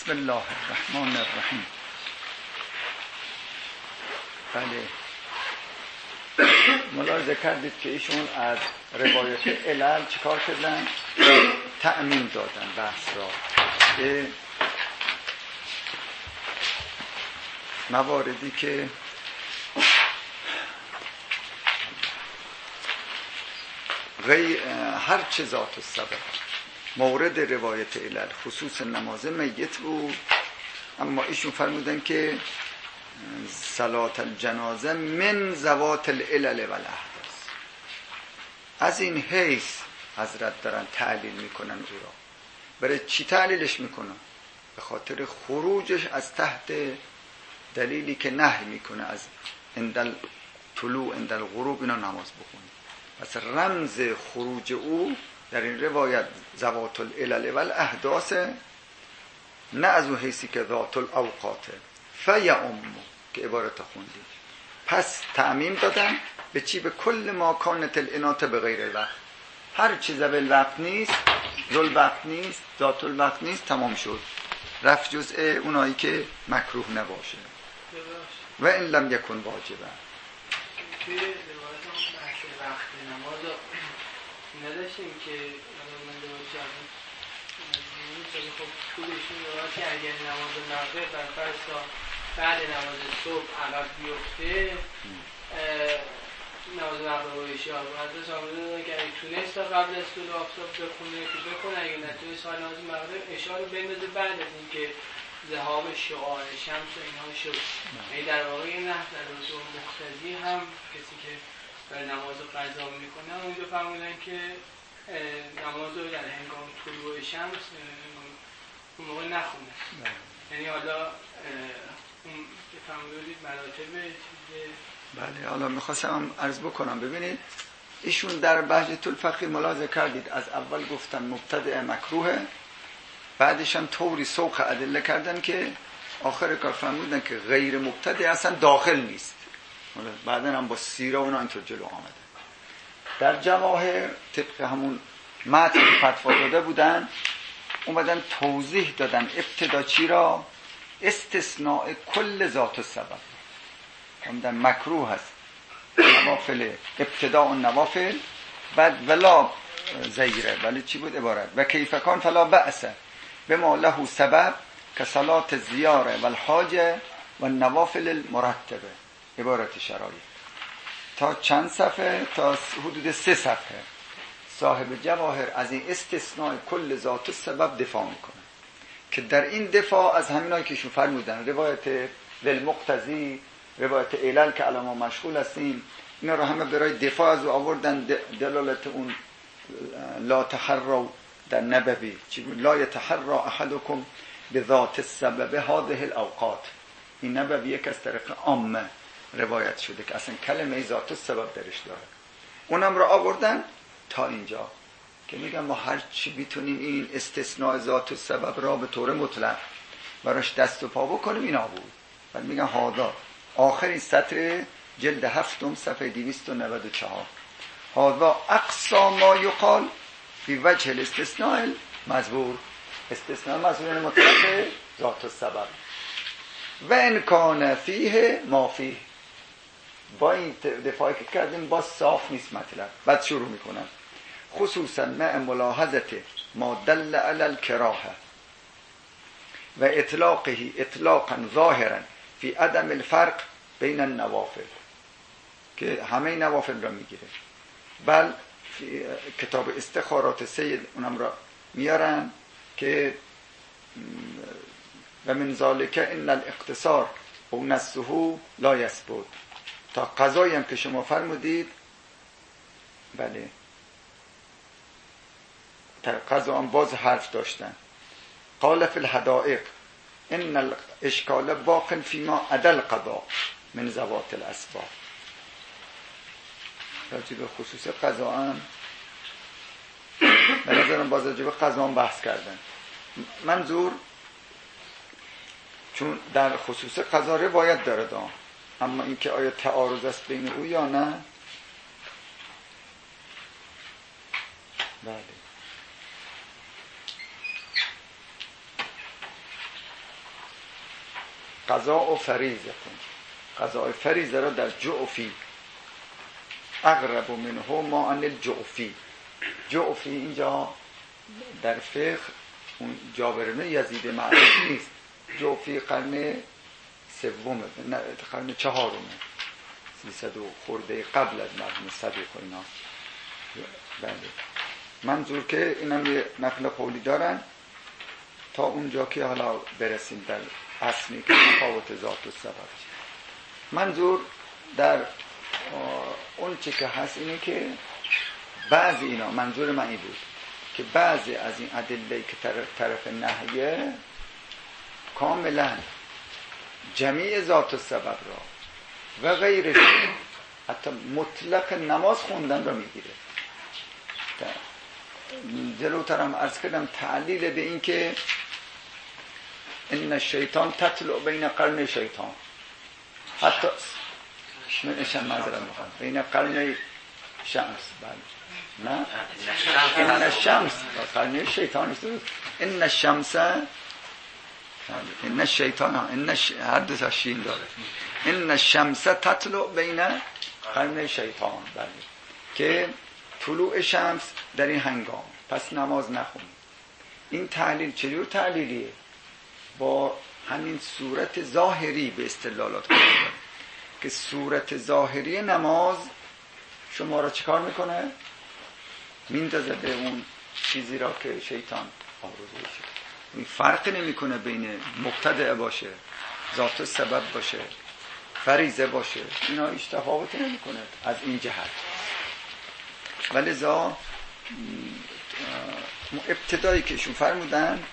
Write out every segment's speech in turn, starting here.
بسم الله الرحمن الرحیم. بله، ملاحظه کردید که ایشون از روایت علل چیکار کردن؟ تأمین دادن بحث را به مواردی که هر چه ذات السبب مورد روایت علل خصوص نماز میت بود، اما ایشون فرمودن که صلات الجنازه من ذوات العلل و الاحداث. از این حیث حضرت دارن تعلیل میکنن او را. برای چی تعلیلش میکنن؟ به خاطر خروجش از تحت دلیلی که نهی میکنه از اندل طلوع اندل غروب اینا نماز بخونید. پس رمز خروج او در این روایت ذوات العلل و الاحداث، نه از اون حیثی که ذات الاوقات فیعم که عبارت خوندید. پس تعمیم دادن به چی؟ به کل ما کانت الانات به غیر الوقت. هر چیز ذل وقت نیست، ذل وقت نیست، ذات الوقت نیست، تمام شد، رفت جزء اونایی که مکروه نباشه و این لم یکن واجبه. توی روایت بحث وقت نماز نداشتیم که من دوباره شدیم خب طولشون روایت که اگر نماز مغرب بر فرض تا بعد نماز صبح عقب بیفته، نماز مغرب و عشا حضرت آمده دادن که اگه تونست تا قبل از طلوع آفتاب بخونه که بخونه، اگه نتونست تا نماز مغرب عشا رو بندازه بعد از اینکه ذهاب شعاع شمس و اینها شد. یعنی در واقع این نحو در رسول مقتضی هم کسی که برای نماز قضا میکنه اونجا فرمودن که نماز رو در هنگام طلوع شمس اون موقع نخونه. یعنی حالا اون که فرمودید مراتب بله، حالا میخواستم عرض بکنم. ببینید ایشون در بهجة الفقیه ملاحظه کردید از اول گفتن مبتدع مکروه، بعدش هم طوری سوق ادله کردن که آخر کار فرمودن که غیر مبتدع اصلا داخل نیست. بعدن هم با سیره اونا اینطور جلو آمده. در جواهر طبق همون متن فتوا داده بودن اومدن توضیح دادن ابتدا چی را؟ استثناء کل ذات السبب. همدن مکروه هست نوافل، ابتداء النوافل، بعد ولا زیره، ولی چی بود عبارت؟ و کیفکان فلا بأس بما له سبب که صلات زیاره و الحاجه و النوافل المرتبه. عبارت شرایط تا چند صفحه؟ تا حدود 3 صفحه صاحب جواهر از این استثناء کل ذات السبب دفاع میکنه که در این دفاع از همینایی که شو فرمودن روایت للمقتضی، روایت علل که الان ما مشغول هستیم، اینا رو همه برای دفاع از او آوردن. دلالت اون لا تحروا در نبوی لا یتحرى احدکم بذات السبب هذه الاوقات، این نبوی که از طریق عامه روایت شده که اصلا کلمه ذات السبب درش داره. اونم رو آوردن تا اینجا که میگن ما هر چی بیتونیم این استثناء ذات السبب را به طور مطلق براش دست و پا بکنیم اینا بود. بعد میگن هادا آخرین سطر جلد 7 صفحه 294 هادا اقصا ما یقال فی وجه الاستثناء المذکور. استثناء مذکور مطلق ذات السبب و ان کان فیه ما فیه. با این دفاعی که کردیم باز صاف نیست مطلب. بعد شروع میکنن خصوصا مع ملاحظت ما دل علی الکراهه و اطلاقه اطلاقا ظاهرا فی عدم الفرق بین النوافل، که همه نوافل را میگیره. بل کتاب استخارات سید اونم را میارن که و من ذالک ان الاقتصار او نسه لا یثبت، تا قضایی هم که شما فرمودید. بله، تا قضا هم باز حرف داشتن. قال فی الحدائق ان الاشکال باق فیما عدل قضا من ذوات الاسباب. راجع به خصوص قضا هم به نظرم باز راجع به قضا هم بحث کردن. منظور چون در خصوص قضا روایت داره دام، اما اینکه آیا تعارض است بین او یا نه. بله قضاء و فریضه کن. قضاء فریضه را در جعفی اقرب منه ما ان الجعفی. جعفی اینجا در فقه اون جابر بن یزید معروف نیست. جعفی قرن سومه، نه قرن چهارمه، 300 خورده قبل از مرحوم صدیق و اینا. بله. منظور که اینم یه نقل قولی دارن تا اونجا که حالا برسیم در اصلی که تفاوت ذات و سبب. منظور در اون چی که هست اینه که بعضی اینا، منظور من این بود که بعضی از این ادله که طرف نهیه کاملا جمیع ذات و سبب را و غیرش حتی مطلق نماز خوندن را میگیره. جلوترم عرض کردم تعلیل به این که ان الشیطان تطلع بین قرن شیطان، حتی منشم معذرت میخوام بین قرن شمس. بله نه ان الشمس قرن شیطان است. ان الشمس ان الشیطان هر دو تا شین داره. ان الشمس تطلع بین قرن شیطان. بله که طلوع شمس در این هنگام، پس نماز نخونید. این تحلیل چجور تحلیلیه؟ با همین صورت ظاهری به استدلالات کنید که صورت ظاهری نماز شما را چیکار میکنه؟ میندازه به اون چیزی را که شیطان آرزوش شده. این فرق نمیکنه بین مبتدع باشه، ذات و سبب باشه، فریضه باشه، اینا هیچ تفاوتی نمیکنه از این جهت. ولذا ابتدایی که ایشون فرمودن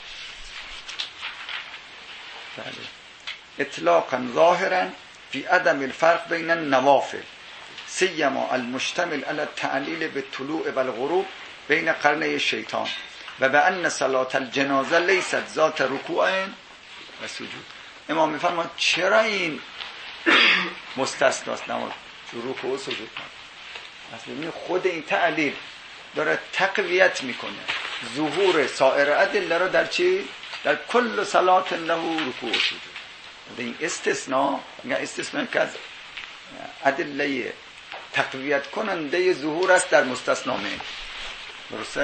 اطلاقا ظاهرا فی عدم الفرق بین النوافل سیما المشتمل علی التعلیل بالطلوع والغروب بین قرنی شیطان و به ان صلاة الجنازه لیست ذات رکوع و سجود. امام میفرماید چرا این مستثناست نماز رکوع و سجود؟ اصلا خود این تعلیل داره تقویت میکنه ظهور سایر ادله را در چی؟ در کل صلات له رکوع و سجود. این استثناء که از ادله تقویت کننده ظهور است در مستثنا من. درسته؟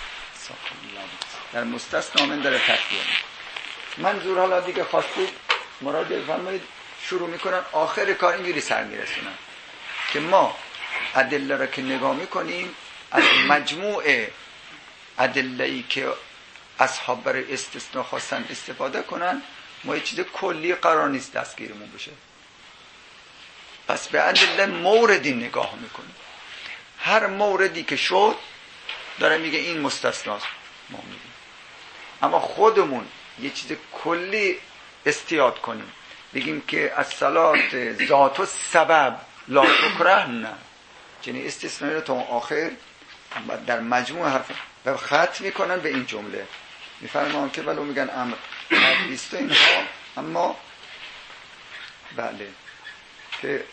در مستثنا من در تقویت. منظور حالا دیگه خواستید مراد بفرمایید شروع میکنن آخر کار اینجوری سر میرسونن که ما ادله را که نگاه میکنیم از مجموع ادله‌ای که اصحاب برای استثناء خواستن استفاده کنن ما یه چیز کلی قرار نیست دستگیرمون بشه. پس به ادله موردی نگاه میکنیم، هر موردی که شد داره میگه این مستثناست ما میگیم. اما خودمون یه چیز کلی استیاد کنیم بگیم که از صلات ذات و سبب لا تکره، نه، یعنی استثنایی رو تا آخر در مجموع حرف و ختم میکنن به این جمله. میفرمان که ولو میگن امر حدیث اینها، اما بله که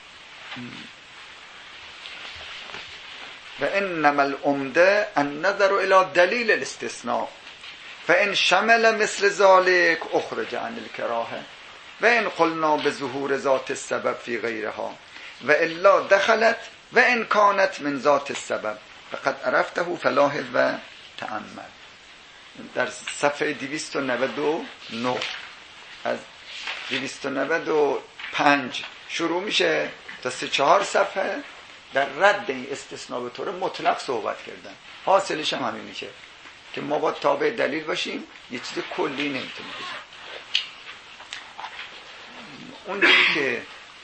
و انما العمده النظر الى دلیل الاستثناء فان شمل مثل ذلك اخرج عن الكراهه و ان قلنا بظهور ذات السبب في غيرها و الا دخلت و ان كانت من ذات السبب فقد عرفته فلاحظ و تأمل. در صفحه 299 از 295 شروع میشه تا 3-4 صفحه در رد این استثناء به طور مطلق صحبت کردن. حاصلش هم همین میشه که ما با تابع دلیل باشیم، یه چیز کلی نمیتونیم بگیم. اون چیزی که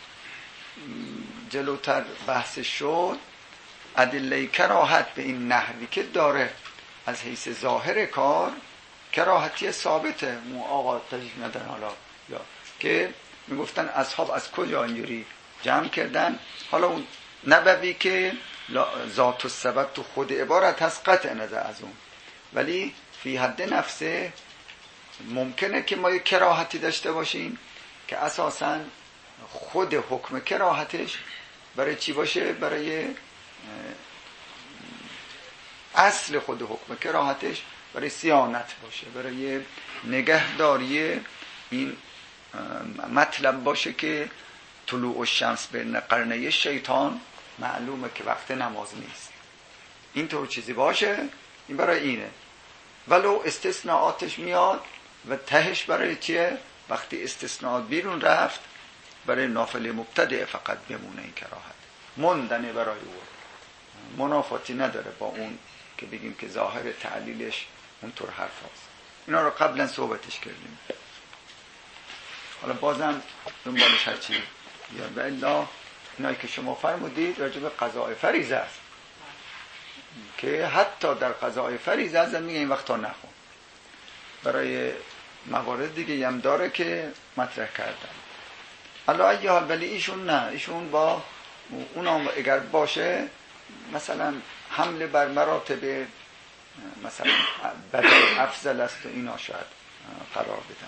جلوتر بحث شد ادله کراهت به این نحوی که داره از حیث ظاهر کار کراهتی ثابته. مو آقا تجیب ندارن حالا یا که میگفتن اصحاب از کجا اینجوری جمع کردن. حالا اون نبوی که ذات و سبب تو خود عبارت هست قطع نظر از اون، ولی فی حد نفسه ممکنه که ما یک کراهتی داشته باشیم که اساساً خود حکم کراهتش برای چی باشه؟ برای اصل خود حکم کراهتش برای صیانت باشه، برای نگهداری این مطلب باشه که طلوع الشمس بین قرنه شیطان معلومه که وقت نماز نیست، اینطور چیزی باشه، این برای اینه. ولو استثناءاتش میاد و تهش برای چیه؟ وقتی استثناءات بیرون رفت برای نافله مبتدع فقط بمونه این کراهت، موندنه برای او، منافاتی نداره با اون که بگیم که ظاهر تعلیلش اونطور حرف هست. اینا رو قبلا صحبتش کردیم، حالا بازم دنبالش هرچی بیاد. و الا اینایی که شما فرمودید راجع به قضاء فریضه است که حتی در قضاء فریضه از میگه این وقتا نخون، برای موارد دیگه هم داره که مطرح کردن. حالا ای حال ولی ایشون نه، ایشون با اونم اگر باشه مثلا حمله بر مراتب مثلا بدل افضل است و اینا شاید قرار بدن.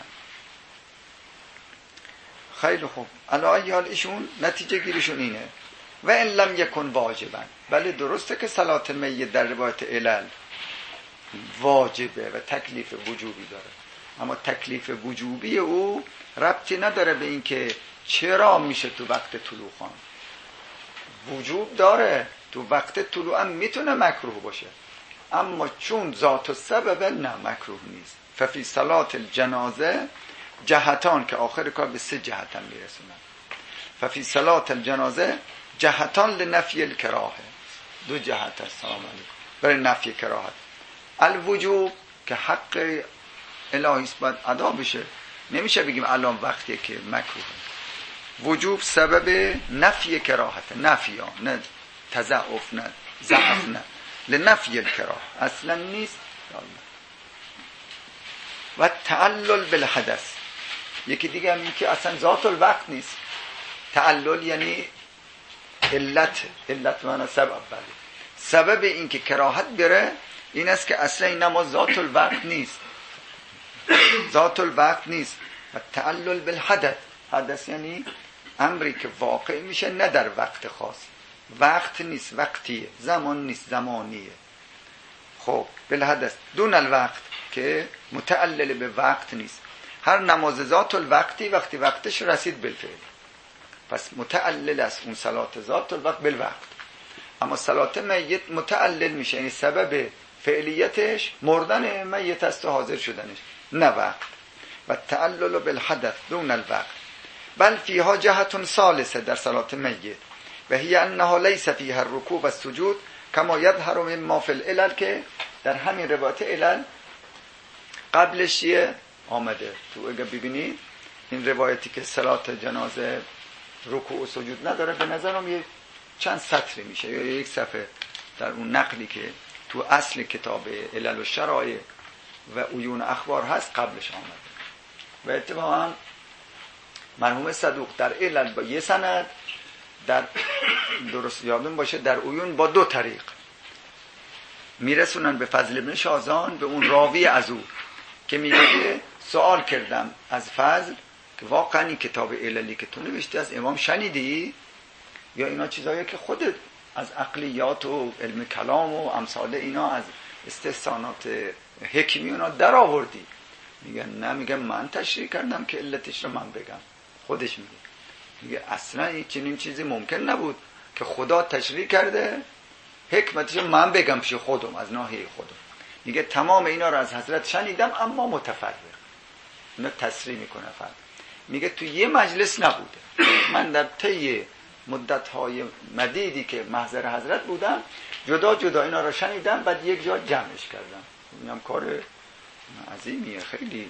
خیلی خوب، علا ای حال ایشون نتیجه گیریشون اینه و ان لم یکن واجبا. بله درسته که صلات میت در روایت علل واجبه و تکلیف وجوبی داره، اما تکلیف وجوبی او ربطی نداره به این که چرا میشه تو وقت طلوع خواند. وجوب داره، تو وقت طلوع هم میتونه مکروه باشه، اما چون ذات السبب نه مکروه نیست. ففی صلات الجنازه جهتان، که آخر کار به 3 جهت هم میرسونن. ففی صلات الجنازه جهتان لنفی الکراهه، 2 جهت هست سلام علیکم برای نفی کراهت. الوجوب که حق الهی است باید ادا بشه، نمیشه بگیم الان وقتیه که مکروهه. وجوب سبب نفی کراهت، نفی ها، نه تضعف، نه ضعف، نه لنفی الکراه اصلا نیست. و تعلل بالحدث، یکی دیگه هم این که اصلا ذات الوقت نیست. تعلل یعنی علت معنی سبب. بله سبب این که کراهت بره این است که اصلا این نماز ذات الوقت نیست، ذات الوقت نیست. و تعلل بالحدث، حدث یعنی امری که واقع میشه نه در وقت خاص، وقت نیست وقتیه، زمان نیست زمانیه. خب بالحدث دون الوقت که متعلل به وقت نیست. هر نماز ذات الوقتی وقتی وقتش رسید بالفعل، پس متعلل است اون صلات ذات الوقت بالوقت. اما صلات میت متعلل میشه، یعنی سبب فعلیتش مردن میت است و حاضر شدنش، نه وقت. و تعلل بالحدث دون الوقت. بل فیها جهت ثالثه در صلات میت و هی انها لیس فیها الرکوع و السجود کما یظهر مما فی العلل، که در همین روایت علل قبلش آمده. تو اگه ببینید این روایتی که صلات جنازه رکوع و سجود نداره، به نظرم یه چند سطری میشه یا 1 صفحه در اون نقلی که تو اصل کتاب علل و شرایع و عیون اخبار هست قبلش آمده. و اتفاقا مرحوم صدوق در علل با 1 سند، در درست یادم باشه در عیون با 2 طریق میرسونن به فضل ابن شازان، به اون راوی از او که میگه سوال کردم از فضل که واقعا این کتاب عللی که تو نوشتی از امام شنیدی یا اینا چیزایی که خودت از عقلیات و علم کلام و امثال اینا از استحسانات حکمی اونا در آوردی؟ میگن نه. میگن من تشریح کردم که علتش رو من بگم. خودش میگه اصلا این چنین چیزی ممکن نبود که خدا تشریح کرده حکمتش من بگم پیش خودم از ناحیه خودم. میگه تمام اینا رو از حضرت شنیدم اما متفرق. اینا تصریح میکنه فرق. میگه تو یه مجلس نبوده، من در طی مدت‌های مدیدی که محضر حضرت بودم جدا جدا اینا رو شنیدم، بعد یک جا جمعش کردم. اینم کار عظیمیه خیلی.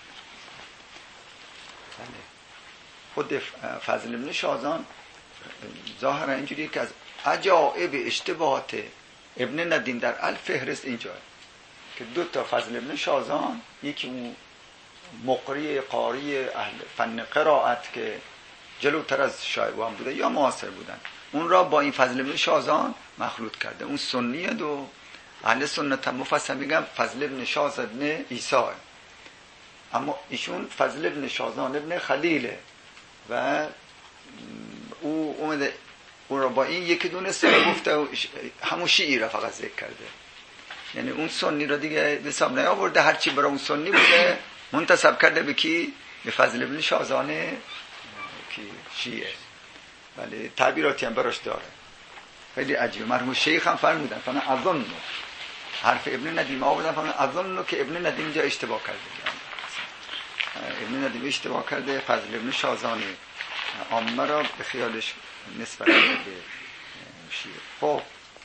خود فضل ابن شازان ظاهرا اینجوریه که از عجائب اشتباهات ابن ندیم در الفهرست اینجا که 2 تا فضل ابن شازان، یکی اون مقری قاری اهل فن قرائت که جلوتر از شایعه بوده یا معاصر بودن، اون را با این فضل ابن شازان مخلوط کرده. اون سنیه و اهل سنت هم مفصل میگم فضل ابن شاز ابن عیسی، اما ایشون فضل ابن شازان ابن خلیله و او اومده اون را با این یکی دونسته گفته و همون شیعی را فقط ذکر کرده. یعنی اون سنی را دیگه به حساب نیاورده، هرچی برای اون سنی بوده منتسب کرده به کی؟ فضل ابن شازانه که شیعه، ولی تعبیراتی هم براش داره خیلی عجیبه. مرحوم شیخ هم فرمودن فنا اظن حرف ابن ندیم آوردن، فنا اظن که ابن ندیم اینجا اشتباه کرده، ابن ندیم اشتباه کرده، فضل ابن شازانه عامه را به خیالش نسبت به شیعه. خب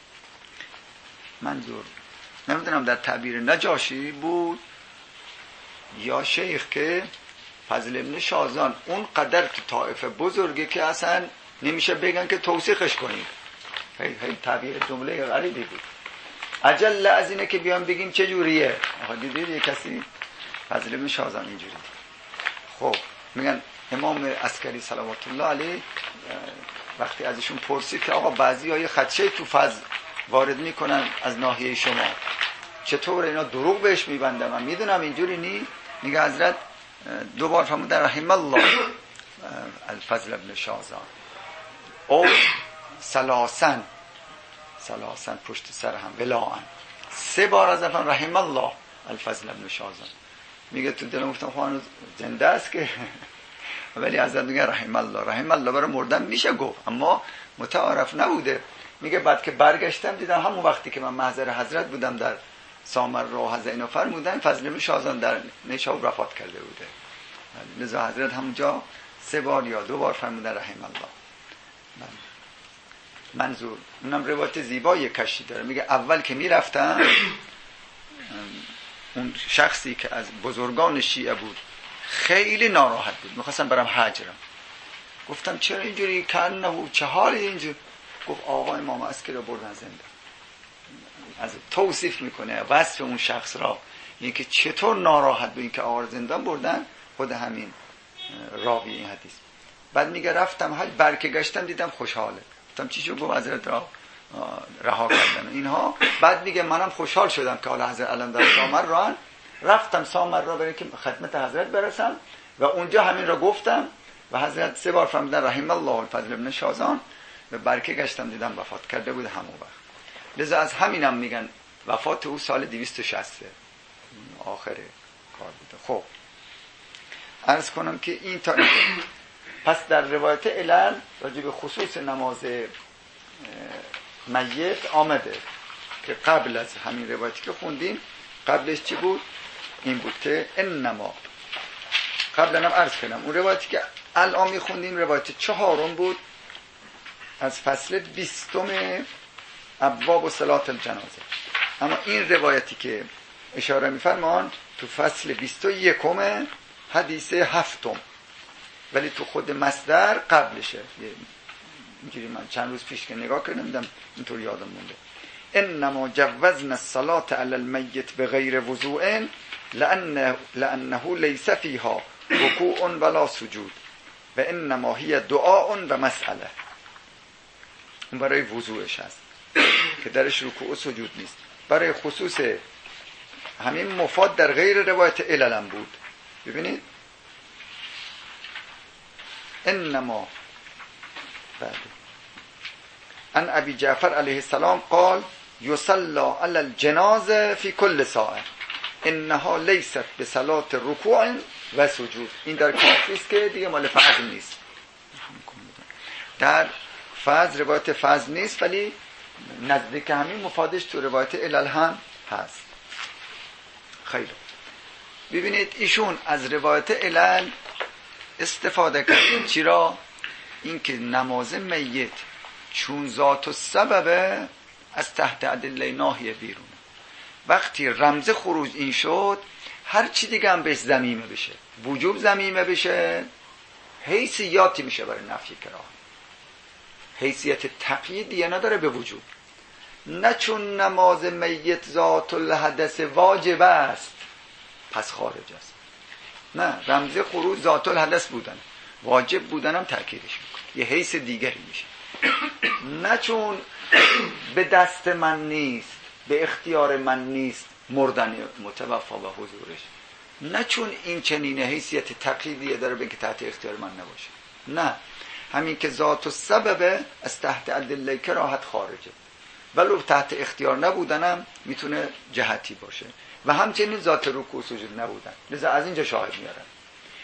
منظور نمیدونم در تعبیر نجاشی بود یا شیخ که فضل ابن شازان اون قدر تو طائفه بزرگه که اصلا نمیشه بگن که توثیقش کنید. خیلی تعبیر جمله غریبی بود. عجل از اینه که بیان بگیم چه جوریه. آخه دیدید یه کسی فضل ابن شازان اینجوری. خب میگن امام عسکری صلوات الله علیه وقتی ازشون پرسید که آقا بعضی‌ها یه خدشه تو فضل وارد میکنن از ناحیه شما، چطور اینا دروغ بهش میبندن؟ من میدونم اینجوری نی. میگه حضرت دوبار فرمودن رحم الله الفضل ابن شازان او سلاسن پشت سر هم ولاان، 3 بار از افن رحم الله الفضل ابن شازان. میگه تو دلم گفتم خواهنو زنده است که ولی حضرت میگه رحم الله برای مردن میشه گفت اما متعارف نبوده. میگه بعد که برگشتم دیدم همون وقتی که من محضر حضرت بودم در سامرا حضرت اینو فرمودن فضل ابن شازان در نیشابور وفات کرده بوده، لذا حضرت همونجا 3 بار یا 2 بار فرمودن رحم الله. منظور اونم روایت زیبایی کشی داره. میگه اول که میرفتم اون شخصی که از بزرگان شیعه بود خیلی ناراحت بود، میخواستم برم حجرم. گفتم چرا اینجوری کنه چه حالی اینجور؟ گفت آقا امام عسکری رو بردن زنده. از توصیف میکنه وصف اون شخص را، این که چطور ناراحت بود این که آقا زندان بردن، خود همین راوی این حدیث. بعد میگه رفتم حج برگشتم دیدم خوشحاله. گفتم چی شد؟ گفت حضرت را رها کردن اینها. بعد میگه منم خوشحال شدم که حالا حضرت علم در سامر ران، رفتم سامر را برای که خدمت حضرت برسم و اونجا همین را گفتم و حضرت 3 بار فرمودن رحم الله الفضل ابن شازان و برگشتم دیدم وفات کرده بود همون وقت. لذا از همینم میگن وفات او سال 260 آخر کار بوده. خب عرض کنم که این تا این. پس در روایت علل راجع به خصوص نماز میت آمده که قبل از همین روایتی که خوندیم قبلش چی بود؟ این بود که انما قبلا هم عرض کردم اون روایتی که الان میخوندیم روایت 4 بود از فصل 20 ابواب و صلات الجنازه. اما این روایتی که اشاره میفرمان تو فصل 21 حدیث 7 ولی تو خود مصدر قبلشه. اینجوری من چند روز پیش که نگاه کردم دیدم اینطور یادم مونده. انما جوزنا الصلاة علی المیت بغیر وضوء لانه لیس فیها رکوع ولا سجود و انما هی دعاء و مسئله. اون برای وضوعش هست که درش رکوع و سجود نیست. برای خصوص همین مفاد در غیر روایت عللم بود. ببینید انما بعد ان ابی جعفر علیه السلام قال یصلی علی الجنازه فی کل ساعه انها لیست بصلاة رکوع و سجود. این در کافی است که دیگه مال فضل نیست. در فضل روایت فضل نیست ولی نزدیک همین مفادش تو روایت علل هم هست. خیلی ببینید ایشون از روایت علل استفاده کرد. چرا؟ این که نماز میت چون ذات و سببه از تحت ادله ناحیه بیرونه. وقتی رمز خروج این شد هر چی دیگه هم بهش ذمیمه بشه، وجوب ذمیمه بشه، حیثیاتی میشه برای نفی کراهت. حیثیت تقییدیه نداره به وجوب. نه چون نماز میت ذات الحدث واجب است پس خارج است. نه، رمز خروج ذات الحدث بودن، واجب بودن هم تأکیدش میکنه، یه حیث دیگری میشه. نه چون به دست من نیست، به اختیار من نیست مردن متوفا و حضورش. نه چون این چنین حیثیت تقییدیه داره به که تحت اختیار من نباشه. نه، همین که ذات و سبب از تحت ادله کراهت خارجه، ولو تحت اختیار نبودنم میتونه جهتی باشه و همچنین ذات رکوع و سجود نبودن. لذا از اینجا شاهد میارن.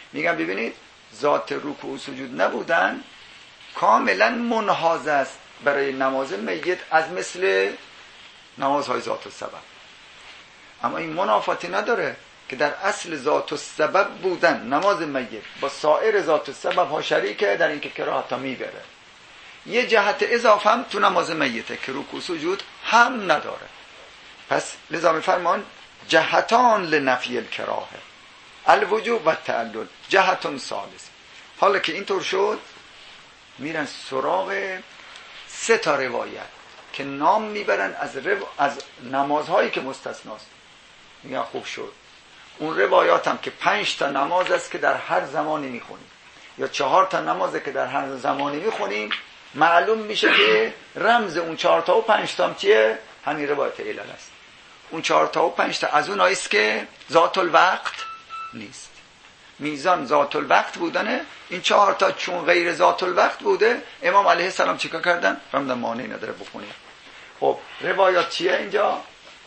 میگن ببینید ذات رکوع و سجود نبودن کاملا منحاز است برای نماز میت از مثل نمازهای ذات السبب. اما این منافاتی نداره که در اصل ذات السبب بودن نماز میت با سایر ذات السبب ها شریکه در اینکه کراهت میبره. یه جهت اضافه هم تو نماز میته که رکوع سجود هم نداره. پس لذا میفرمان جهتان لنفی الکراهه الوجوب و التعلل جهتون ثالث. حالا که اینطور شد میرن سراغ 3 تا روایت که نام میبرن از نمازهایی که مستثناست. میگن خوب شد اون روایات هم که 5 تا نماز است که در هر زمانی میخونیم یا 4 تا نمازه که در هر زمانی میخونیم، معلوم میشه که رمز اون 4 تا و 5 تا هم چیه؟ همین روایت علل است. اون 4 تا و 5 تا از اون است که ذات الوقت نیست. میزان ذات الوقت بودنه. این 4 تا چون غیر ذات الوقت بوده امام علیه السلام چیکار کردن؟ فرمودن مانعی نداره بخونیم. خب روایات چیه اینجا؟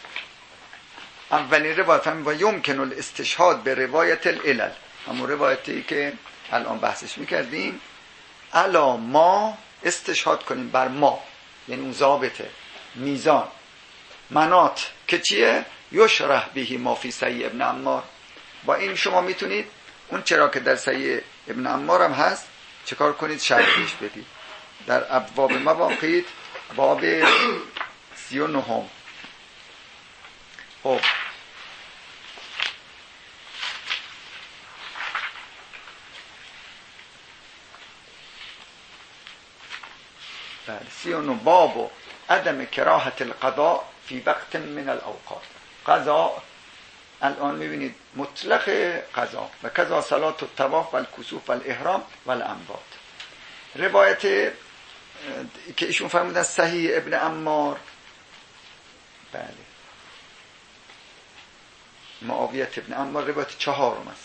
اولین روایت هم و یمکن الاستشهاد به روایت العلل، همون روایتی که الان بحثش میکردیم. الا ما استشهاد کنیم بر ما، یعنی اون ضابطه میزان منات که چیه؟ یشرح بهی ما فی صحیح ابن عمار. با این شما میتونید اون چرا که در صحیح ابن عمار هم هست چکار کنید؟ شرحش بدید. در ابواب مواقیت باب 39. خب بله 39 باب عدم کراهت القضاء فی وقت من الاوقات. قضا الان میبینید مطلق قضا و کذا صلات الطواف و الکسوف و الاحرام و الانبات. روایت که ایشون فرمودن صحیح ابن عمار، بله معاویت ابن عمار روایت 4 است.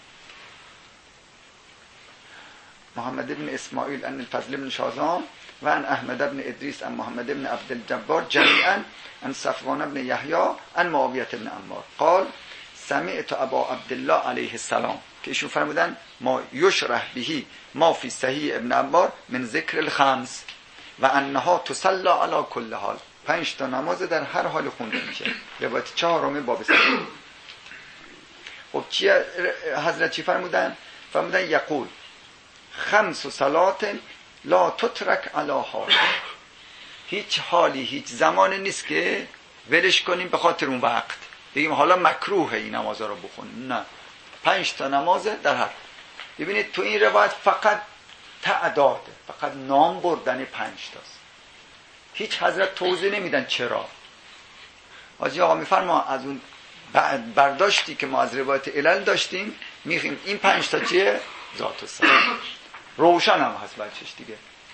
محمد ابن اسماعیل ان الفضل بن شازان و ان احمد ابن ادریس ان محمد ابن عبد الجبار جميعا ان صفوان ابن یحیی ان معاویه ابن عمار قال سمعت ابا عبدالله علیه السلام که ایشون فرمودن ما یشرح بهی ما فی صحیح ابن عمار من ذکر الخمس و انها تصلی علی کل حال. 5 تا نماز در هر حال خونده میشه. روایت 4 باب 3. خب چی حضرت چی فرمودن؟ فرمودن یقول 5 صلات لا تترک علی حال. هیچ حالی هیچ زمانی نیست که ولش کنیم به خاطر اون وقت بگیم حالا مکروهه این نمازا رو بخونیم. نه، 5 تا نماز در هر. ببینید تو این روایت فقط تعداده، فقط نام بردن 5 تاست. هیچ حضرت توضیح نمیدن چرا. حاجی آقا میفرما از اون برداشتی که ما از روایت علل داشتیم میخیم این 5 تا چیه؟ ذات السبب. روشن هم هست بچش دیگه.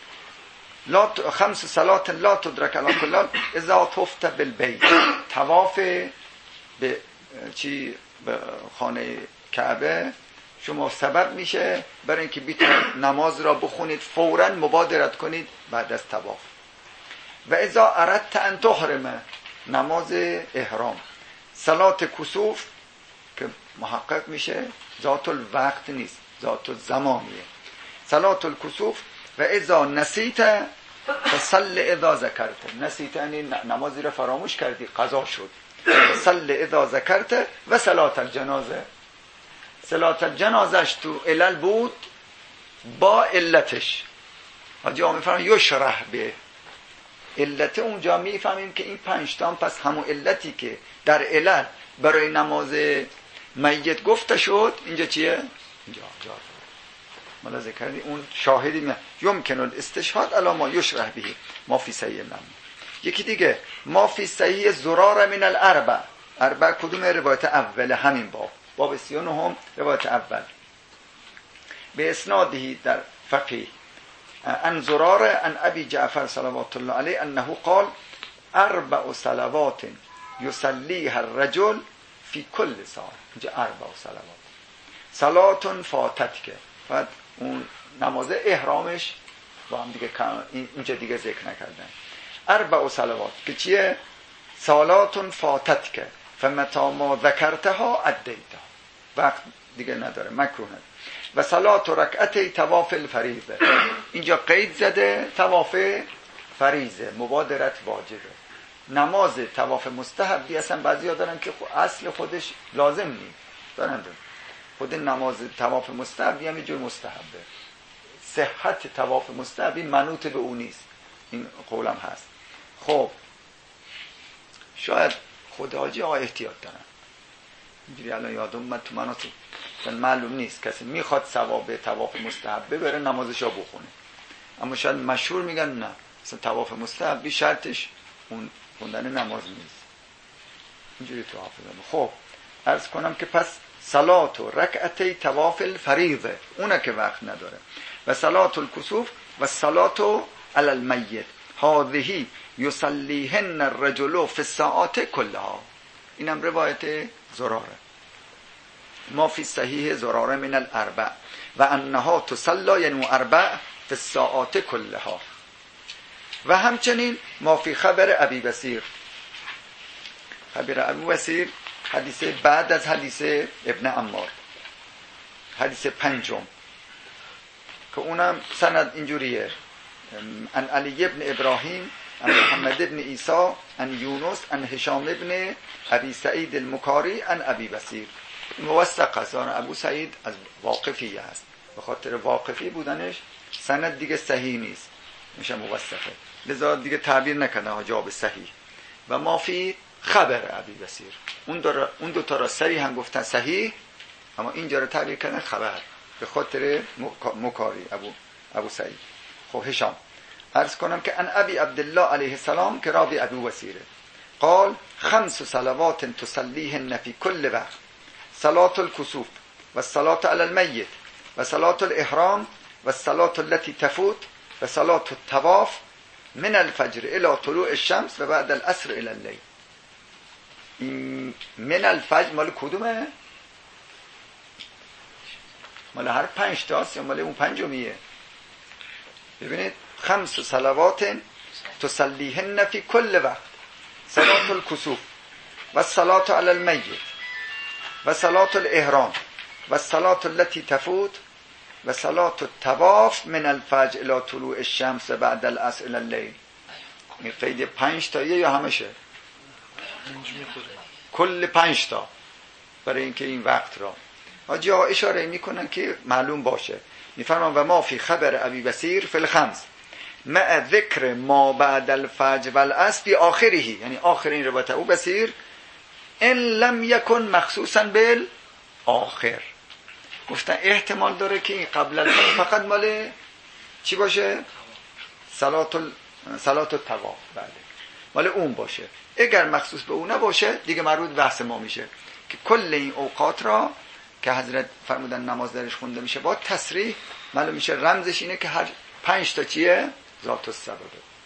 5 صلات لا تدرک علی کل حال اذا طفت بالبیت. طواف به چی؟ به خانه کعبه شما سبب میشه برای اینکه بیتونید نماز را بخونید فوراً مبادرت کنید بعد از طواف. و اذا اردت ان تحرم، نماز احرام. صلات کسوف که محقق میشه ذات الوقت نیست، ذات الزمانیه. صلات الکسوف و اذا نسیت فصل اذا ذکرت. نسیت یعنی نمازی را فراموش کردی قضا شد. فصل اذا ذکرت و صلات الجنازه. صلات الجنازش تو علل بود با علتش. حاجی آقا میفرمان یشرح به علت. اونجا میفهمیم که این 5 تا پس همون علتی که در علل برای نماز میت گفته شد اینجا چیه؟ اینجا ملاحظه کردی اون شاهدی نه یمکن الاستشهاد علی ما یشرح به ما فی صحیح الامر. یکی دیگه ما فی صحیح زرار من الاربع. اربع کدوم؟ روایت اول همین باب 39 روایت اول به اسنادی در فقیه ان زرار ان ابی جعفر صلوات الله علیه انه قال 4 صلوات یصلیها الرجل فی کل ساعه. اینجا 4 صلوات. صلات فاتت که بعد اون نماز احرامش با هم دیگه اینجا دیگه ذکر نکردن. 4 صلوات که چیه؟ صلات فاتت که فمتا ما ذکرتها ادیتها. وقت دیگه نداره، مکروه نداره. و صلات رکعتی طواف الفریضه. اینجا قید زده طواف فریضه، مبادرت واجبه. نماز طواف مستحبی اصلا بعضیا دارن که اصل خودش لازم نیست، دارن خود نماز طواف مستحبی هم اینجور مستحبه، صحت طواف مستحبی منوط به اون نیست، این قولم هست. خب شاید خود حاجی ها احتیاط دارن، اینجوری الان یادم اومد تو مناطق معلوم نیست کسی میخواد ثواب طواف مستحب ببره نمازشو بخونه، اما شاید مشهور میگن نه مثلا طواف مستحب شرطش اون خوندن نماز نیست، اینجوری تو حافظم. خب عرض کنم که پس صلات و رکعتی طواف الفریضه اونه که وقت نداره، و صلات الکسوف و صلات علی المیت هذه یصلیهن الرجل فی الساعات کلها. اینم روایت زراره، ما فی صحیح زراره من الاربع و انها تصلی یعنی اربع فی الساعات کلها. و همچنین ما فی خبر ابی بصیر، خبر ابی بصیر حدیث بعد از حدیث ابن عمار، حدیث پنجم که اونم سند اینجوریه، ان علی ابن ابراهیم ان محمد ابن عیسی ان یونس ان هشام ابن ابی سعید المکاری ان ابی بصیر. موثق است، ابو سعید از واقفی است، به خاطر واقفی بودنش سند دیگه صحیح نیست میشه موثقه، لذا دیگه تعبیر نکنه ها جواب صحیح. و ما فی خبر ابی بصیر، اون دو تا را صریح هم گفتن صحیح، اما اینجا رو تعبیر کردن خبر به خاطر مکاری ابو سعید. خب هشام عرض کنم که ان ابی عبدالله علیه السلام که راوی ابو بصیره قال خمس صلوات تصلیهن فی کل وقت، صلاة الکسوف و صلاة علی المیت و صلاة الاحرام و صلاة التي تفوت و صلاة الطواف من الفجر الى طلوع الشمس و بعد العصر الى اللیل. من الفجر مال کدومه؟ مال هر 5 تاست یا مال اون پنجمیه؟ ببینید خمس صلوات تصلیهن فی کل وقت، صلاة الکسوف و صلاة علی المیت و صلاة الاحرام و صلاة التي تفوت و صلاة الطواف من الفجر الى طلوع الشمس بعد العصر الى اللیل. این قید 5 تاییه یا همشه؟ کل 5 تا، برای اینکه این وقت را حاجی ها اشاره میکنن که معلوم باشه. میفرمان و ما فی خبر ابی بصیر فی الخمس مع ذکر ما بعد الفجر والعصر فی آخره، یعنی آخر این روایت ابو بصیر ان لم یکن مخصوصا بالآخر. گفتن احتمال داره که این قبل الفجر فقط مال چی باشه؟ صلات الطواف، بله مال اون باشه. اگر مخصوص به اون نباشه دیگه مربوط بحث ما میشه که کل این اوقات را که حضرت فرمودن نماز درش خونده میشه با تصریح معلوم میشه، رمزش اینه که هر 5 تا چیه؟ ذات السببه.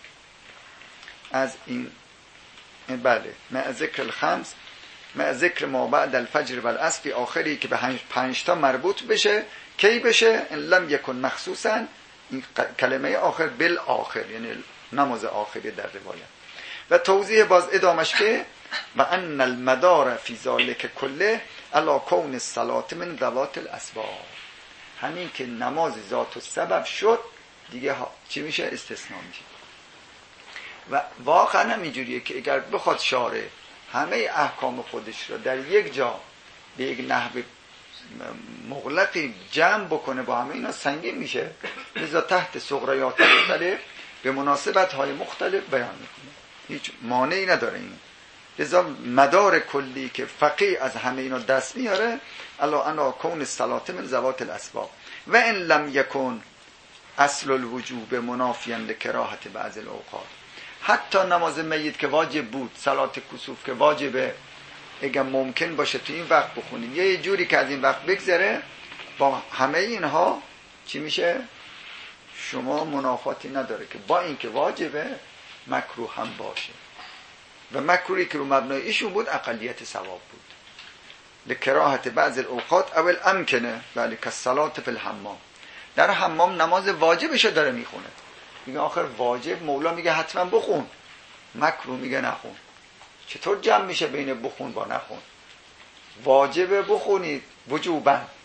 از این بله مع ذکر الخمس مع ذکر ما بعد الفجر و العصر فی آخری که به 5 تا مربوط بشه. کی بشه؟ ان لم یکن مخصوصا، این کلمه آخر بالآخر یعنی نماز آخری در روایت. و توضیح باز ادامش که و ان المدار فی ذلک کله علی کون الصلاة من ذوات الاسباب، همین که نماز ذات السبب شد دیگه چی میشه؟ استثناء میشه. و واقعا هم اینجوریه که اگر بخواد شارع همه احکام خودش رو در یک جا به یک نحو مغلقی جمع بکنه با همه اینا سنگین میشه، لذا تحت سغریات مختلف به مناسبت های مختلف بیان میکنه، هیچ مانعی نداره این. لذا مدار کلی که فقیه از همه اینا دست میاره الا کون الصلاة من ذوات الاسباب و ان لم یکن اصل الوجوب منافیا لکراهت بعض الاوقات. حتی نماز میت که واجب بود، صلات کسوف که واجبه، اگر ممکن باشه تو این وقت بخونیم یه جوری که از این وقت بگذره، با همه اینها چی میشه؟ شما منافاتی نداره که با اینکه واجبه مکروه هم باشه، و مکروهی که رو مبنای ایشون بود اقلیت ثواب بود. لکراهت بعض الاوقات اول امکنه، بله که الصلاة فی الحمام، در حمام نماز واجبشو داره میخونه، میگه آخر واجب مولا میگه حتما بخون، مکروه میگه نخون. چطور جمع میشه بین بخون با نخون؟ واجب بخونید وجوبا،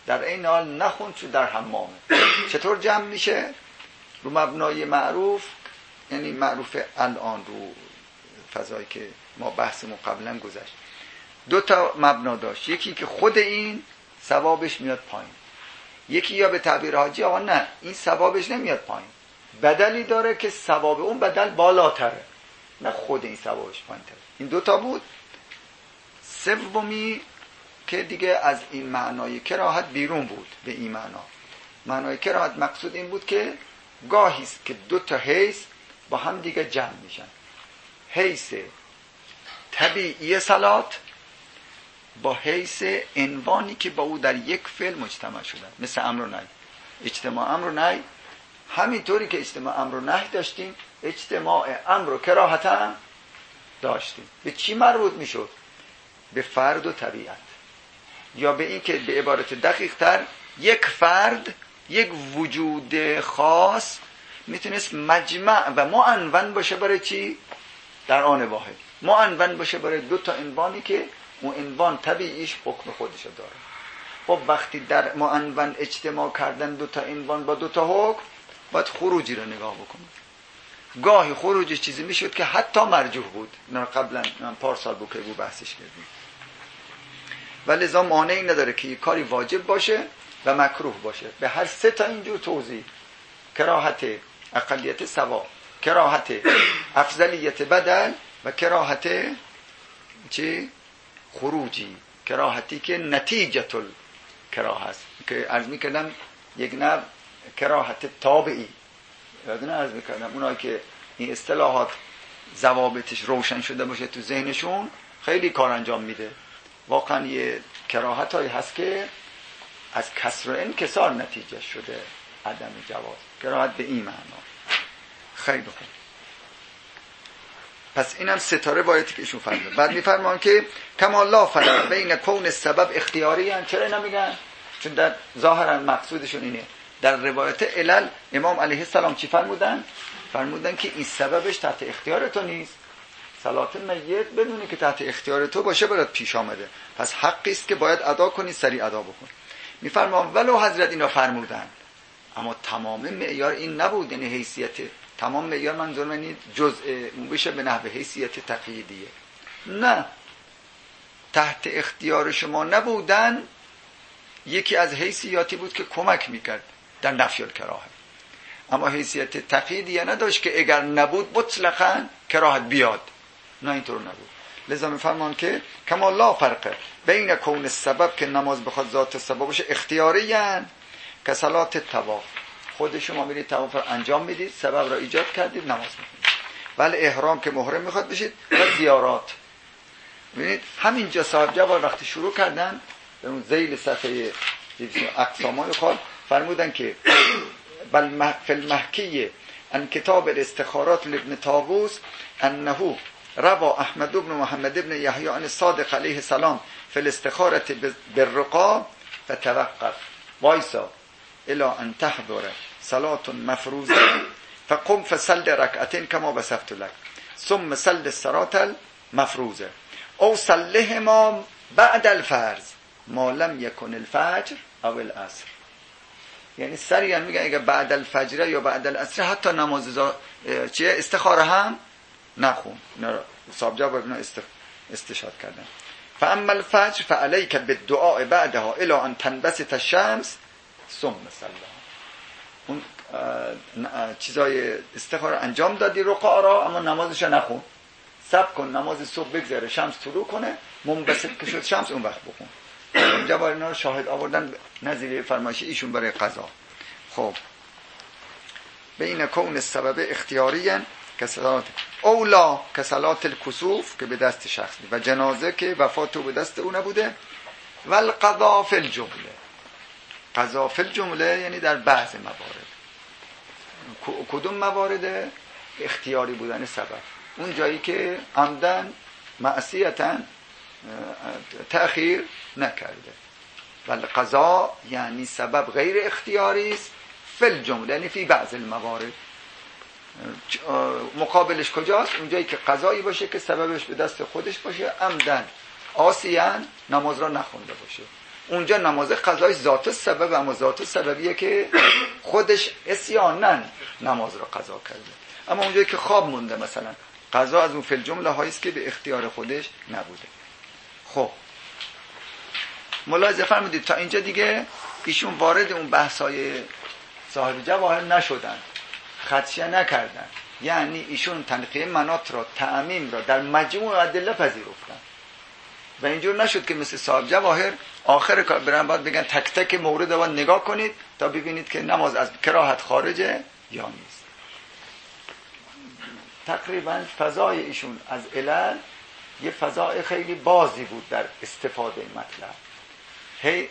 در این حال نخون چون در حمامه. چطور جمع میشه؟ رو مبنای معروف، یعنی معروف الان رو فضایی که ما بحثمون قبلا گذشت، دو تا مبنا داشت. یکی که خود این ثوابش میاد پایین، یکی یا به تعبیر حاجی آقا نه این ثوابش نمیاد پایین، بدلی داره که ثواب اون بدل بالاتره، نه خود این ثوابش پایین تره. این دوتا بود. سومی که دیگه از این معنای کراهت بیرون بود، به این معنای کراهت مقصود این بود که گاهی است که دو تا حیث با هم دیگه جمع میشن، حیث طبیعی صلات با حیث عنوانی که با او در یک فعل مجتمع شدن، مثل امر و نهی. اجتماع امر و نهی، همینطوری که اجتماع امر و نهی داشتیم، اجتماع امر و کراهت هم داشتیم. به چی مربوط میشد؟ به فرد و طبیعت، یا به این که به عبارت دقیق تر یک فرد، یک وجود خاص میتونست مجمع و معنون باشه برای چی؟ در آن واحد معنون باشه برای دو تا عنوانی که اون عنوان طبیعیش حکم خودشو داره. خب وقتی در معنون اجتماع کردن دو تا عنوان با دو تا حکم، باید خروجی رو نگاه بکنید. گاهی خروجش چیزی میشد که حتی مرجوح بود، نه قبلا من پارسال بود که بحثش کردیم. ولی لذا مانعی نداره که یک کاری واجب باشه و مکروه باشه. به هر سه تا اینجور توضیح، کراهت اقلیت ثواب، کراهت افضلیت بدل و کراهت چی؟ خروجی، کراهتی که نتیجه الکراهه است، که عرض میکردم یک نوع کراهت تابعی. یادونه عرض میکردم اونایی که این اصطلاحات ضوابطش روشن شده باشه تو ذهنشون خیلی کار انجام میده. واقعا یه کراهت هایی هست که از کسر و انکسار نتیجه شده عدم جواز. کراهت به این معنا. خیلی خوب. پس اینم ستاره بایدی که ایشون فرمود. بعد میفرمان که کما لا فرق بین کون سبب اختیاری هن. چرا اینا میگن؟ چون در ظاهرا مقصودشون اینه. در روایت علل امام علیه السلام چی فرمودن؟ فرمودن که این سببش تحت اختیار تو نیست. صلات میت بدونی که تحت اختیار تو باشه برات پیش آمده، پس حقی است که باید ادا کنی، سریع ادا بکن. میفرمان ولو حضرت اینا فرمودن، اما تمام معیار این نبود. یعنی حیثیت تمام معیار منظور من جزء بشه به نحو حیثیت تقییدیه، نه، تحت اختیار شما نبودن. یکی از حیثیاتی بود که کمک میکرد در نفی الکراهه، اما حیثیت تقییدیه نداشت که اگر نبود مطلقاً کراهت بیاد، نه اینطور نبود. لذا میفرمان که کما لا فرق بین کون سبب که نماز بخواد ذات سببش اختیاری هن که صلات طواف. خود شما میرید طواف رو انجام میدید، سبب را ایجاد کردید، نماز میخونید. ولی احرام که محرم میخواد بشید و زیارات. ببینید همینجا صاحب جواب وقتی شروع کردن در اون ذیل صفحه اقسامای خال فرمودن که بل فی المحکی ان کتاب الاستخارات لابن طاووس انه روا احمد بن محمد بن یحیی عن الصادق علیه السلام فی الاستخارة بالرقا فتوقف وایسا الى ان تحضر صلاة مفروضة فقم فصل ركعتين كما وصفت لك ثم صل الصلاة المفروضة او صلهما بعد الفرض ما لم يكن الفجر او العصر. یعنی سریعا میگن اگه بعد الفجر یا بعد العصر حتی نماز استخاره هم نخون. صاحب جواب ابن استشهاد کردن. فاما الفجر فعليك بالدعاء بعدها الى ان تنبسط الشمس ثم صلها. اون چیزای استخاره انجام دادی رقعه را، اما نمازش نخون، صبر کن نماز صبح بگذره، شمس طلوع کنه، منبسط که شد شمس، اون وقت بخون. جواب اینا رو شاهد آوردن نظیر فرمایش ایشون برای قضا. خب بین کون سبب اختیاریان که صلات اولا که صلات الکسوف که به دست شخصی و جنازه که وفات او به دست او نبوده و القضا فی الجمله. قضا فی الجمله یعنی در بعض موارد. کدوم موارد؟ اختیاری بودن سبب، اون جایی که عمدن معصیتا تأخیر نکرده. ولی قضا یعنی سبب غیر اختیاری است فی الجمله، یعنی فی بعض الموارد. مقابلش کجاست؟ اونجایی که قضایی باشه که سببش به دست خودش باشه، عمدن عاصیان نماز را نخونده باشه. اونجا نماز قضایش ذات سبب، اما ذات سببیه که خودش عصیاناً نماز را قضا کرده. اما اونجایی که خواب مونده مثلا، قضا از اون فی الجمله هایی است که به اختیار خودش نبوده. خب ملاحظه فرمودید تا اینجا دیگه ایشون وارد اون بحثای صاحب جواهر نشدن، خدشه نکردن، یعنی ایشون تنقیه مناط را، تعمیم را در مجموع ادله پذیرفتن و اینجور نشد که مثل صاحب جواهر آخر کار برن باید بگن تک تک مورد رو نگاه کنید تا ببینید که نماز از کراهت خارجه یا نیست. تقریبا فضای ایشون از علل یه فضای خیلی بازی بود در استفاده این مطلب. هی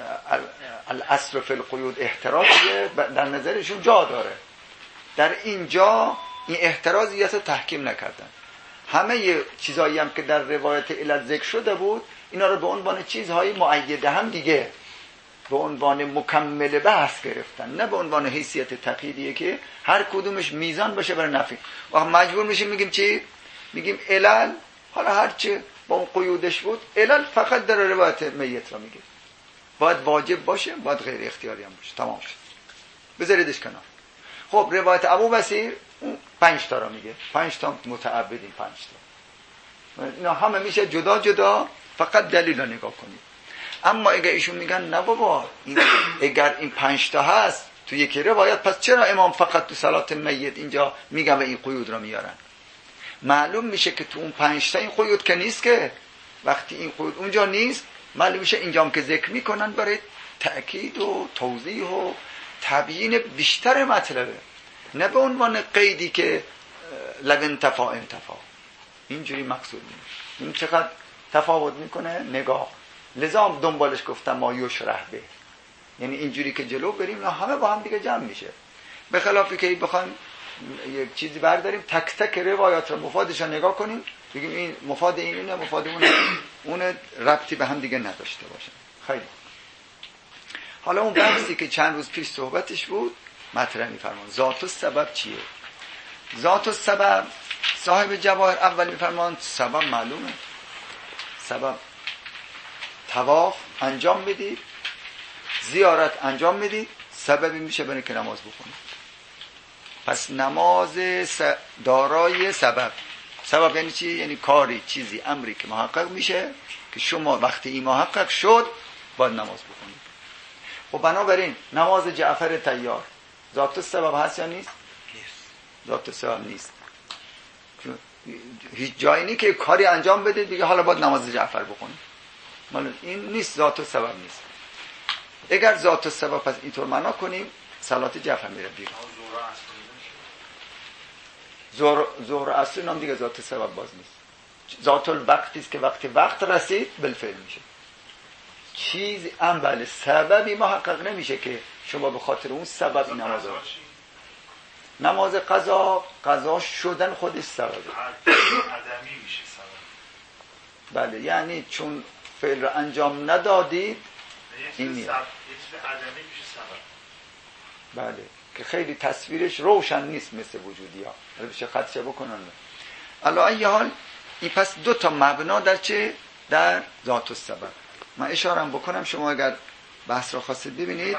الاصل فی القیود احترازیه در نظرشون جا داره، در اینجا این احترازیت رو تحکیم نکردن. همه چیزایی هم که در روایت علل ذکر شده بود اینا رو به عنوان چیزهای مؤیده هم دیگه به عنوان مکمل بحث گرفتن، نه به عنوان حیثیت تقییدیه که هر کدومش میزان باشه برای نفی. و مجبور میشیم میگیم چی؟ میگیم علل، حالا هرچه با اون قیودش بود، علل فقط در روایت میت را میگه، باید واجب باشه، باید غیر اختیاری هم باشه، تمام شد، بذاریدش کنار. خب روایت ابو بصیر 5 تا را میگه، 5 تا متعبدین، 5 تا اینا همه میشه جدا جدا، فقط دلیل را نگاه کنید. اما اگر ایشون میگن نه بابا اگر این 5 تا هست تو یکی روایت، پس چرا امام فقط تو صلات میت اینجا میگن و این قیود را میارن؟ معلوم میشه که تو اون 5 تا این قیود که نیست، که وقتی این قیود اونجا نیست معلوم میشه اینجا هم که ذکر میکنن برای تأکید و توضیح و تبیین بیشتر مطلبه، نه به عنوان قیدی که لو انتفا اینجوری مقصود نیست. این چقدر تفاوت میکنه نگاه. لذا دنبالش گفتم ما یشرح به، یعنی اینجوری که جلو بریم نه همه با هم دیگه جمع میشه، به خلافی که بخوایم یک چیزی برداریم تک تک روایات رو مفادش رو نگاه کنیم بگیم این مفاد اینه، مفاد اون ربطی به هم دیگه نداشته باشه. خیلی حالا اون بحثی که چند روز پیش صحبتش بود مطرح می‌فرمان، ذات السبب چیه؟ ذات السبب صاحب جواهر اول می‌فرمان سبب معلومه، سبب طواف انجام بدید، زیارت انجام بدید، سببی میشه برای که نماز بخونید. پس نماز دارای سبب. سبب یعنی چی؟ یعنی کاری، چیزی، امری که محقق میشه که شما وقتی این محقق شد باید نماز بخونید. خب بنابراین نماز جعفر طیار ذات السبب هست یا نیست؟ ذات السبب نیست. هیچ جایی نیست که کاری انجام بده دیگه حالا باید نماز جعفر بخونید. این نیست، ذات السبب نیست. اگر ذات السبب پس اینطور معنا کنیم صلات جعفر میره بیرون. ظهر اصل نام دیگه ذات السبب باز نیست. ذات الوقتی است که وقتی وقت رسید بالفعل میشه. چیز بله سببی محقق نمیشه که شما به خاطر اون سبب این نماز قضا شدن خودش سببه. عدمی میشه سبب. بله یعنی چون فعل رو انجام ندادید این نیست. عدمی میشه سبب. بله که خیلی تصویرش روشن نیست مثل وجودی ها، بشه خدشه بکنن. علا ای حال این پس 2 تا مبنا در چه؟ در ذات السبب. من اشارم بکنم شما اگر بحث را خواستید ببینید.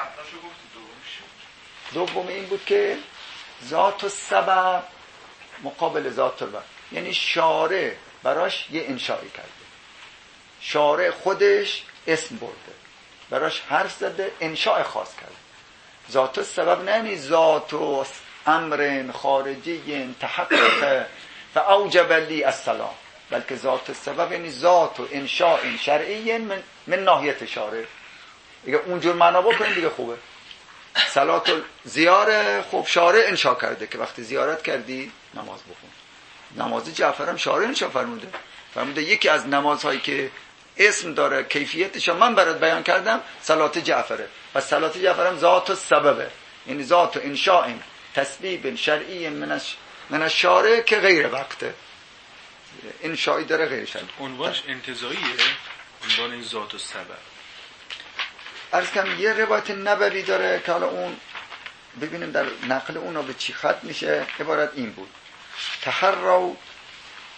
دوم این بود که ذات السبب مقابل ذات الوقت، یعنی شارع براش یه انشایی کرده، شارع خودش اسم برده، براش حرف زده، انشاء خاص کرده. ذات السبب نه یعنی ذات و امر خارجی تحقق و اوجب لی السلام، بلکه ذات السبب یعنی ذات و انشاء شرعی من ناحیت شارع. اگه اونجور معنا بکنیم دیگه خوبه. صلات زیاره خب شارع انشاء کرده که وقتی زیارت کردی نماز بخون. نماز جعفر هم شارع انشاء فرموده یکی از نمازهایی که اسم داره کیفیتش من برات بیان کردم صلات جعفره. پس صلات جعفر هم ذات السببه، یعنی ذات و انشاء تسبیب شرعی من الشارع که غیر وقته، انشایی داره غیر شرعی. عنوانش انتزاعیه، عنوان این ذات السبب. عرض کنم یه روایت نبوی داره که حالا اون ببینیم در نقل اون به چی ختم میشه. عبارت این بود: تحروا،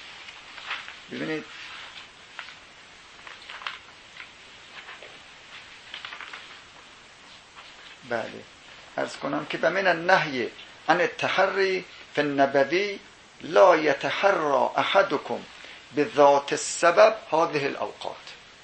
ببینید بله عرض کنم که من النهی عن التحری فی النبوی لا یتحرى احدکم بذات السبب هذه الاوقات.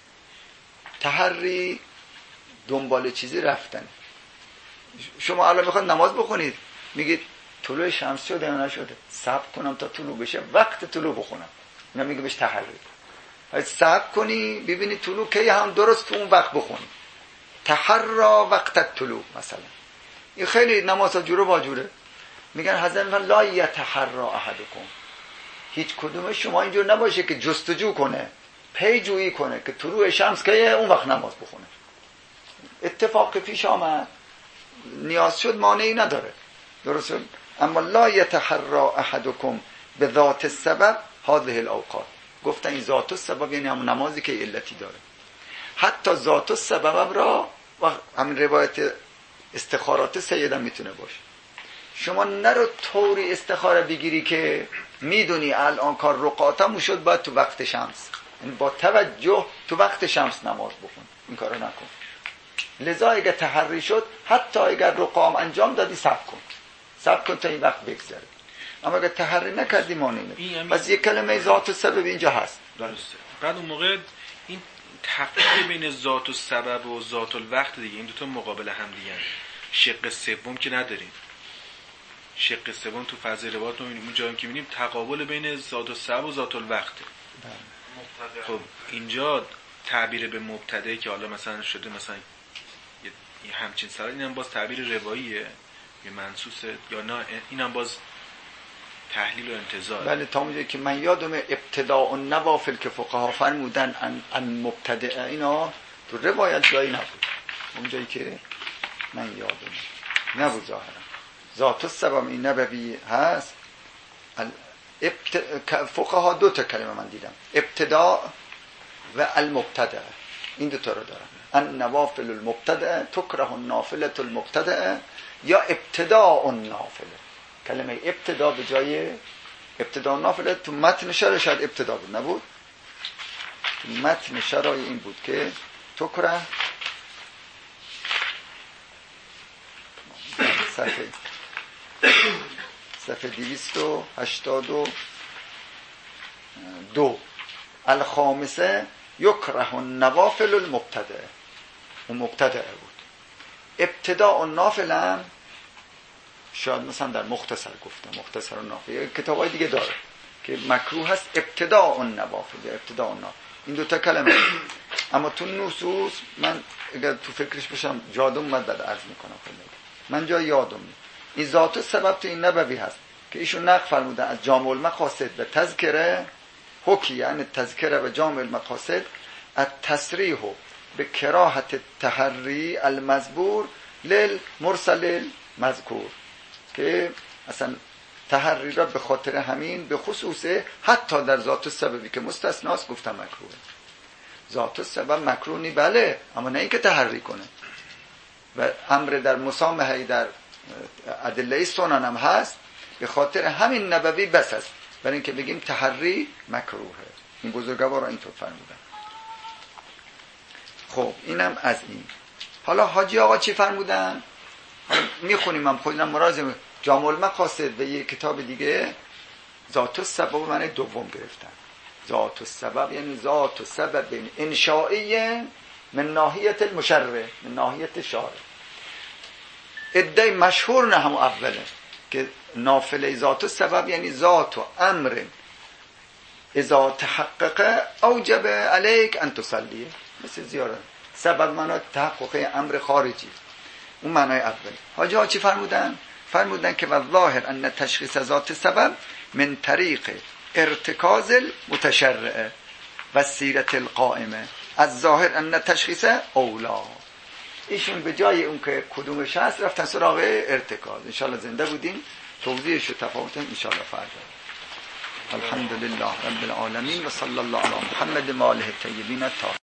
تحری دنبال چیزی رفتن. شما الان میخواد نماز بخونید میگید طلوع شمس شده یا نشده، صبر کنم تا طلوع بشه وقت طلوع بخونم، اینا میگه بهش تحری. صبر کنی ببینی طلوع کی هم درست تو اون وقت بخونی. تحرا وقت طلوع مثلا. این خیلی نماز جوره با جوره. میگن حضرت لا یتحرا احدکم، هیچ کدوم شما اینجور نباشه که جستجو کنه، پیجویی کنه که طلوع شمس کیه اون وقت نماز بخونه. اتفاق پیش آمد نیاز شد مانعی نداره، درست. اما لا یتحرا احدکم به ذات السبب هذه الاوقات. گفتن این ذات السبب یعنی همون نمازی که علتی داره. حتی ذات السبب را و همین روایت استخارات سیدم میتونه باشه. شما نرو طوری استخاره بگیری که میدونی الان کار رقاتم شد باید تو وقت شمس، یعنی با توجه تو وقت شمس نماز بخون. این کارو نکن. لذا اگه تحری شد حتی اگر رقام انجام دادی صبر کن تا این وقت بگذره. اما اگه تحری نکردی مانعی نیست. پس یک کلمه ذات و سبب اینجا هست. درسته. بعد اون موقع این تفریق بین ذات و سبب و ذات الوقت دیگه این دو تا مقابل هم دیگه. شق سوم که نداریم. شق سوم تو فضای روایت اون جایی که می‌بینیم تقابل بین ذات و سبب و ذات الوقت. خب اینجا تعبیر به مبتدی که حالا مثلا شده مثلا یه همچین سوال، اینم باز تعبیر رواییه یا منصوصه یا نه؟ اینم باز تحلیل و انتزاع. بله تا اونجایی که من یادم ابتداء النوافل که فقها فرمودن ان مبتدع اینا تو روایت جایی نبود. اونجایی که من یادم نبود ظاهرا ذات السبب این نبوی هست. فقها دو تا کلمه من دیدم، ابتداء و المبتدع، این دو تا رو دارن. النوافل المبتدع تکره النافله المبتدع یا ابتداء النافله. کلمه ابتدا به جای ابتداء النافله تو متن شرح شاید ابتدا بود، نبود. تو متن شرح این بود که تکره صفحه 282 الخامسه یکره النوافل المبتدع. اون مبتدع بود. ابتداء النافل هم شاید مثلا در مختصر گفتم، مختصر النافل کتابای دیگه داره که مکروه هست ابتداء النوافل یا ابتداء النافل. این دوتا کلمه. اما تو نصوص من اگر تو فکرش باشم جادم من بعد عرض میکنم. من جا یادم این ذات سبب تو این نبوی هست که ایشون نقل فرمودن از جامع المقاصد و تذکره حکی، یعنی تذکره و جامع المقاصد التصریح به کراهت تحری المزبور للمرسل مذکور، که اصلا تحری را به خاطر همین به خصوص حتی در ذات السببی که مستثناست گفتم مکروه. ذات السبب مکروه نی بله، اما نه اینکه تحری کنه. و امر در مسامحه در ادله سنن هم هست، به خاطر همین نبوی بس است برای اینکه بگیم تحری مکروهه. این بزرگوارا اینطور فرمودن. خب اینم از این. حالا حاجی آقا چی فرمودن؟ میخونیم هم خودم مرازم جامع المقاصد و یک کتاب دیگه ذات السبب معنی دوم گرفتن. ذات السبب یعنی ذات السبب انشائی من ناحیت المشرع، من ناحیت شارع. ادعای مشهور نه هم اوله که نافله ذات السبب یعنی ذات و امر اذا تحقق اوجب علیک ان تصلی، مثل زیارت سبب معنی تحقق امر خارجی، اون معنای اول. حاجی ها چی فرمودن؟ فرمودن که والظاهر ان تشخیص ذات سبب من طریق ارتکاز المتشرع و سیرت القائمه، از ظاهر ان تشخیص اولا. ایشون به جای اون که کدومش هست رفتن سراغ ارتکاز. انشالله زنده بودیم توضیحش و تفاوت انشالله فردا. الحمدلله رب العالمین و صلی الله علی محمد و آله الطیبین الطاهرین.